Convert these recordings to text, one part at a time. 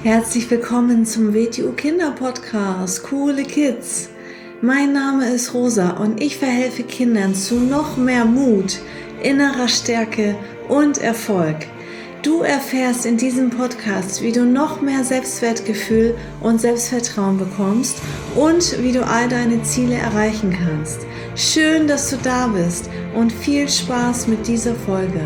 Herzlich willkommen zum WTU Kinder Podcast, Coole Kids. Mein Name ist Rosa und ich verhelfe Kindern zu noch mehr Mut, innerer Stärke und Erfolg. Du erfährst in diesem Podcast, wie du noch mehr Selbstwertgefühl und Selbstvertrauen bekommst und wie du all deine Ziele erreichen kannst. Schön, dass du da bist und viel Spaß mit dieser Folge.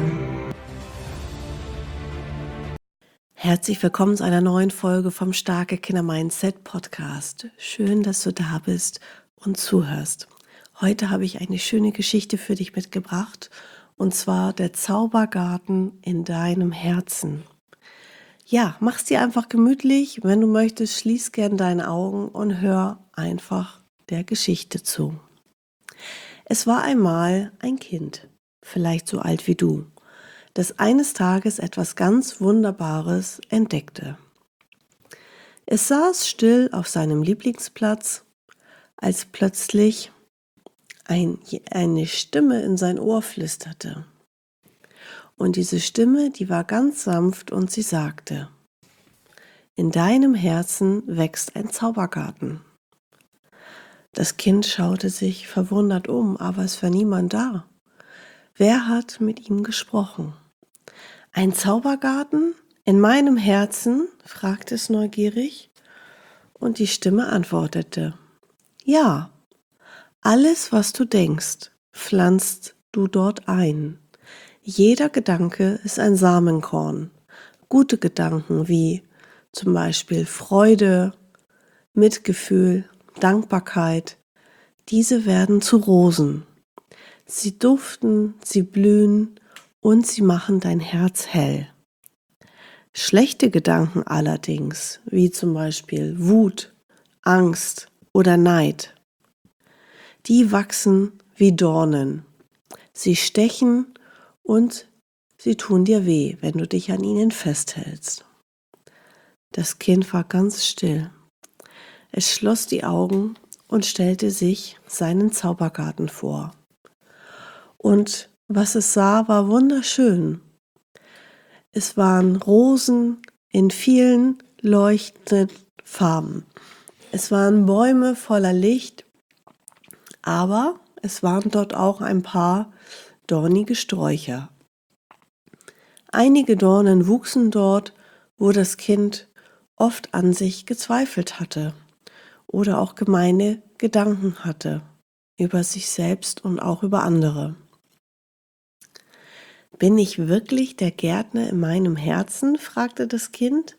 Herzlich willkommen zu einer neuen Folge vom Starke Kinder Mindset Podcast. Schön, dass du da bist und zuhörst. Heute habe ich eine schöne Geschichte für dich mitgebracht, und zwar der Zaubergarten in deinem Herzen. Ja, mach's dir einfach gemütlich. Wenn du möchtest, schließ gern deine Augen und hör einfach der Geschichte zu. Es war einmal ein Kind, vielleicht so alt wie du, das eines Tages etwas ganz Wunderbares entdeckte. Es saß still auf seinem Lieblingsplatz, als plötzlich eine Stimme in sein Ohr flüsterte. Und diese Stimme, die war ganz sanft und sie sagte: In deinem Herzen wächst ein Zaubergarten. Das Kind schaute sich verwundert um, aber es war niemand da. Wer hat mit ihm gesprochen? Ein Zaubergarten in meinem Herzen? Fragte es neugierig. Und die Stimme antwortete: Ja, alles, was du denkst, pflanzt du dort ein. Jeder Gedanke ist ein Samenkorn. Gute Gedanken wie zum Beispiel Freude, Mitgefühl, Dankbarkeit, diese werden zu Rosen. Sie duften, sie blühen und sie machen dein Herz hell. Schlechte Gedanken allerdings, wie zum Beispiel Wut, Angst oder Neid, die wachsen wie Dornen. Sie stechen und sie tun dir weh, wenn du dich an ihnen festhältst. Das Kind war ganz still. Es schloss die Augen und stellte sich seinen Zaubergarten vor. Und was es sah, war wunderschön. Es waren Rosen in vielen leuchtenden Farben. Es waren Bäume voller Licht, aber es waren dort auch ein paar dornige Sträucher. Einige Dornen wuchsen dort, wo das Kind oft an sich gezweifelt hatte oder auch gemeine Gedanken hatte über sich selbst und auch über andere. Bin ich wirklich der Gärtner in meinem Herzen? Fragte das Kind.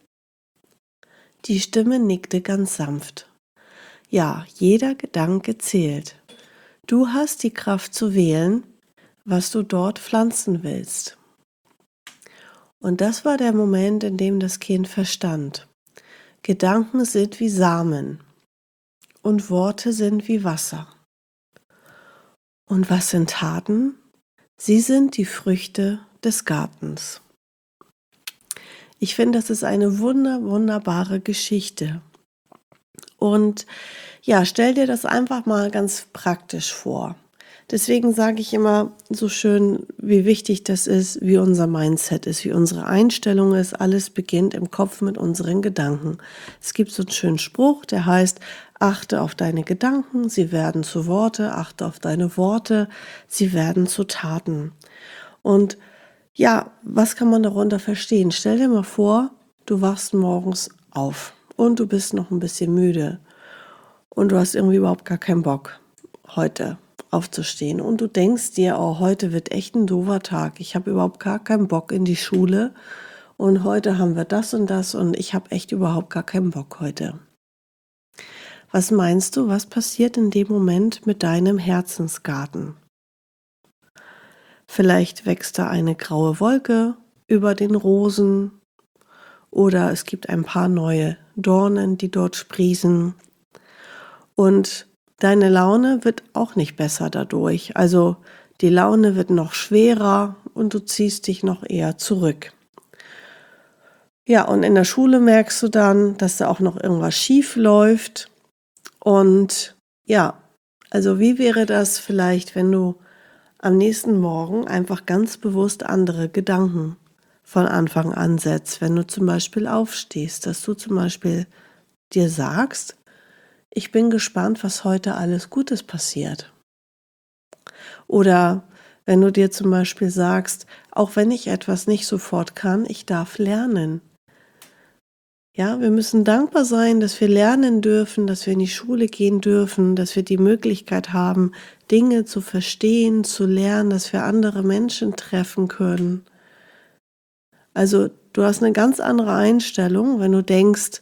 Die Stimme nickte ganz sanft. Ja, jeder Gedanke zählt. Du hast die Kraft zu wählen, was du dort pflanzen willst. Und das war der Moment, in dem das Kind verstand: Gedanken sind wie Samen und Worte sind wie Wasser. Und was sind Taten? Sie sind die Früchte des Gartens. Ich finde, das ist eine wunderbare Geschichte. Und ja, stell dir das einfach mal ganz praktisch vor. Deswegen sage ich immer so schön, wie wichtig das ist, wie unser Mindset ist, wie unsere Einstellung ist. Alles beginnt im Kopf mit unseren Gedanken. Es gibt so einen schönen Spruch, der heißt: Achte auf deine Gedanken, sie werden zu Worte, achte auf deine Worte, sie werden zu Taten. Und ja, was kann man darunter verstehen? Stell dir mal vor, du wachst morgens auf und du bist noch ein bisschen müde und du hast irgendwie überhaupt gar keinen Bock, heute aufzustehen. Und du denkst dir: Oh, heute wird echt ein doofer Tag. Ich habe überhaupt gar keinen Bock in die Schule und heute haben wir das und ich habe echt überhaupt gar keinen Bock heute. Was meinst du, was passiert in dem Moment mit deinem Herzensgarten? Vielleicht wächst da eine graue Wolke über den Rosen oder es gibt ein paar neue Dornen, die dort sprießen. Und deine Laune wird auch nicht besser dadurch. Also die Laune wird noch schwerer und du ziehst dich noch eher zurück. Ja, und in der Schule merkst du dann, dass da auch noch irgendwas schief läuft. Und ja, also wie wäre das vielleicht, wenn du am nächsten Morgen einfach ganz bewusst andere Gedanken von Anfang an setzt, wenn du zum Beispiel aufstehst, dass du zum Beispiel dir sagst, ich bin gespannt, was heute alles Gutes passiert. Oder wenn du dir zum Beispiel sagst, auch wenn ich etwas nicht sofort kann, ich darf lernen. Ja, wir müssen dankbar sein, dass wir lernen dürfen, dass wir in die Schule gehen dürfen, dass wir die Möglichkeit haben, Dinge zu verstehen, zu lernen, dass wir andere Menschen treffen können. Also du hast eine ganz andere Einstellung, wenn du denkst,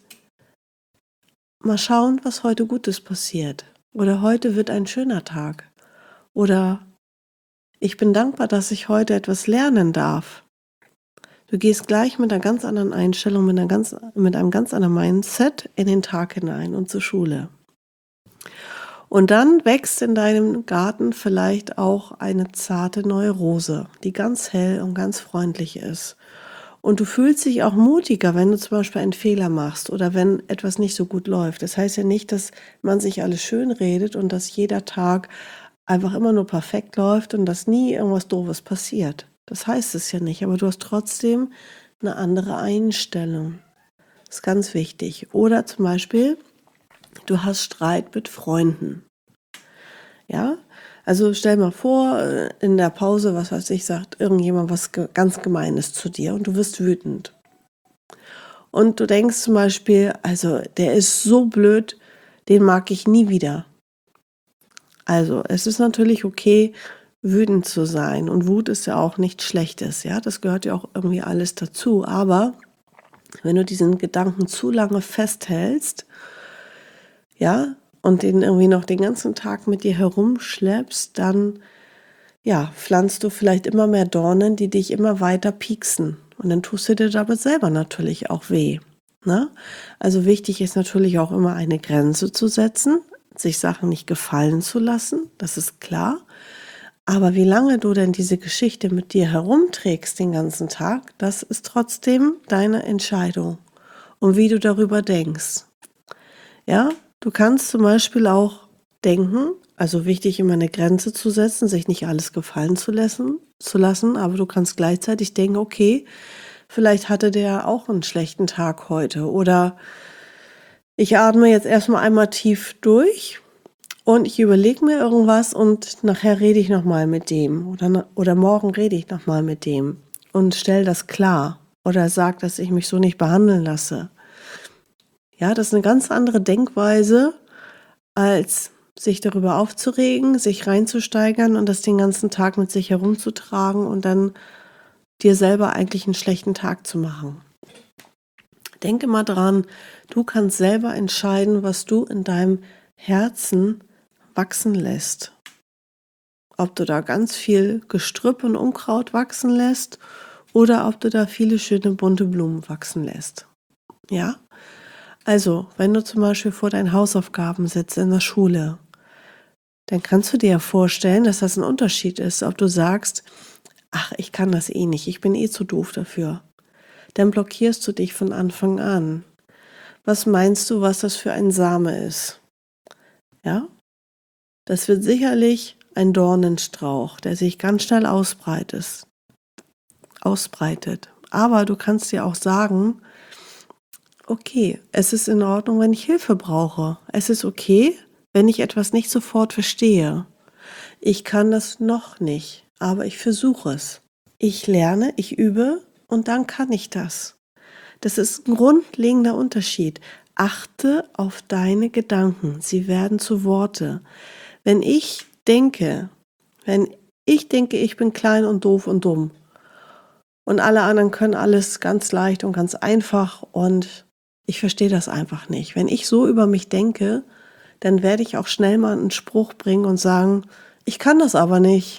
mal schauen, was heute Gutes passiert. Oder heute wird ein schöner Tag. Oder ich bin dankbar, dass ich heute etwas lernen darf. Du gehst gleich mit einer ganz anderen Einstellung, mit einem ganz anderen Mindset in den Tag hinein und zur Schule. Und dann wächst in deinem Garten vielleicht auch eine zarte neue Rose, die ganz hell und ganz freundlich ist. Und du fühlst dich auch mutiger, wenn du zum Beispiel einen Fehler machst oder wenn etwas nicht so gut läuft. Das heißt ja nicht, dass man sich alles schön redet und dass jeder Tag einfach immer nur perfekt läuft und dass nie irgendwas Doofes passiert. Das heißt es ja nicht, aber du hast trotzdem eine andere Einstellung. Das ist ganz wichtig. Oder zum Beispiel, du hast Streit mit Freunden. Ja, also stell mal vor, in der Pause, was weiß ich, sagt irgendjemand was ganz Gemeines zu dir und du wirst wütend. Und du denkst zum Beispiel, also der ist so blöd, den mag ich nie wieder. Also es ist natürlich okay, wütend zu sein und Wut ist ja auch nichts Schlechtes, ja, das gehört ja auch irgendwie alles dazu, aber wenn du diesen Gedanken zu lange festhältst, ja, und den irgendwie noch den ganzen Tag mit dir herumschleppst, dann ja, pflanzt du vielleicht immer mehr Dornen, die dich immer weiter pieksen. Und dann tust du dir damit selber natürlich auch weh. Ne? Also wichtig ist natürlich auch immer eine Grenze zu setzen, sich Sachen nicht gefallen zu lassen, das ist klar. Aber wie lange du denn diese Geschichte mit dir herumträgst den ganzen Tag, das ist trotzdem deine Entscheidung und wie du darüber denkst. Ja, du kannst zum Beispiel auch denken, also wichtig, immer eine Grenze zu setzen, sich nicht alles gefallen zu lassen, aber du kannst gleichzeitig denken, okay, vielleicht hatte der auch einen schlechten Tag heute oder ich atme jetzt erstmal einmal tief durch und ich überlege mir irgendwas und nachher rede ich nochmal mit dem oder morgen rede ich nochmal mit dem und stell das klar oder sag, dass ich mich so nicht behandeln lasse. Ja, das ist eine ganz andere Denkweise, als sich darüber aufzuregen, sich reinzusteigern und das den ganzen Tag mit sich herumzutragen und dann dir selber eigentlich einen schlechten Tag zu machen. Denke mal dran, du kannst selber entscheiden, was du in deinem Herzen wachsen lässt. Ob du da ganz viel Gestrüpp und Unkraut wachsen lässt oder ob du da viele schöne bunte Blumen wachsen lässt. Ja? Also, wenn du zum Beispiel vor deinen Hausaufgaben sitzt in der Schule, dann kannst du dir ja vorstellen, dass das ein Unterschied ist, ob du sagst, ach, ich kann das eh nicht, ich bin eh zu doof dafür. Dann blockierst du dich von Anfang an. Was meinst du, was das für ein Same ist? Ja? Das wird sicherlich ein Dornenstrauch, der sich ganz schnell ausbreitet. Aber du kannst dir auch sagen, okay, es ist in Ordnung, wenn ich Hilfe brauche. Es ist okay, wenn ich etwas nicht sofort verstehe. Ich kann das noch nicht, aber ich versuche es. Ich lerne, ich übe und dann kann ich das. Das ist ein grundlegender Unterschied. Achte auf deine Gedanken, sie werden zu Worte. Wenn ich denke, ich bin klein und doof und dumm und alle anderen können alles ganz leicht und ganz einfach und ich verstehe das einfach nicht. Wenn ich so über mich denke, dann werde ich auch schnell mal einen Spruch bringen und sagen, ich kann das aber nicht.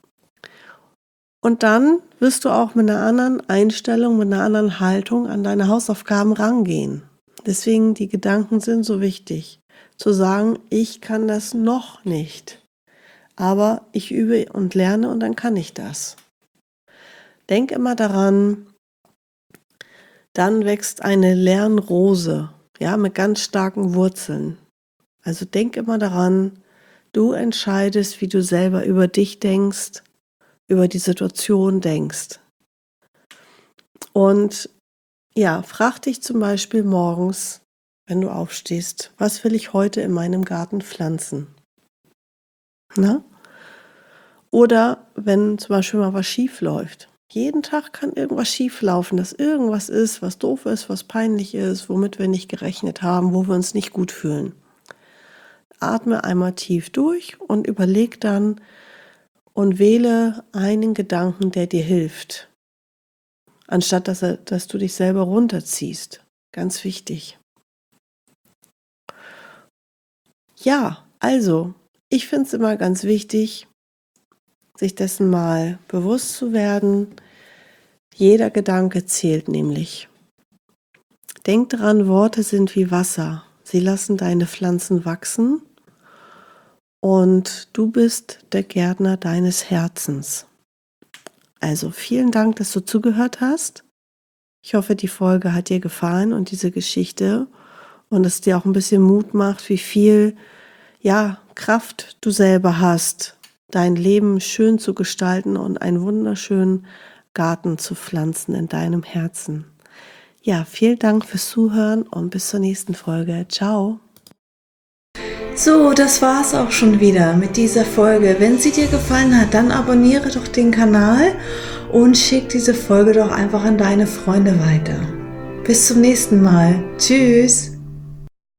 Und dann wirst du auch mit einer anderen Einstellung, mit einer anderen Haltung an deine Hausaufgaben rangehen. Deswegen die Gedanken sind so wichtig. Zu sagen, ich kann das noch nicht, aber ich übe und lerne und dann kann ich das. Denk immer daran, dann wächst eine Lernrose, ja, mit ganz starken Wurzeln. Also denk immer daran, du entscheidest, wie du selber über dich denkst, über die Situation denkst. Und ja, frag dich zum Beispiel morgens, wenn du aufstehst, was will ich heute in meinem Garten pflanzen? Na? Oder wenn zum Beispiel mal was schief läuft. Jeden Tag kann irgendwas schief laufen, dass irgendwas ist, was doof ist, was peinlich ist, womit wir nicht gerechnet haben, wo wir uns nicht gut fühlen. Atme einmal tief durch und überleg dann und wähle einen Gedanken, der dir hilft. Anstatt dass du dich selber runterziehst. Ganz wichtig. Ja, also, ich finde es immer ganz wichtig, sich dessen mal bewusst zu werden. Jeder Gedanke zählt nämlich. Denk daran, Worte sind wie Wasser. Sie lassen deine Pflanzen wachsen und du bist der Gärtner deines Herzens. Also vielen Dank, dass du zugehört hast. Ich hoffe, die Folge hat dir gefallen und diese Geschichte und es dir auch ein bisschen Mut macht, wie viel Kraft du selber hast, dein Leben schön zu gestalten und einen wunderschönen Garten zu pflanzen in deinem Herzen. Ja, vielen Dank fürs Zuhören und bis zur nächsten Folge. Ciao. So, das war's auch schon wieder mit dieser Folge. Wenn sie dir gefallen hat, dann abonniere doch den Kanal und schick diese Folge doch einfach an deine Freunde weiter. Bis zum nächsten Mal. Tschüss.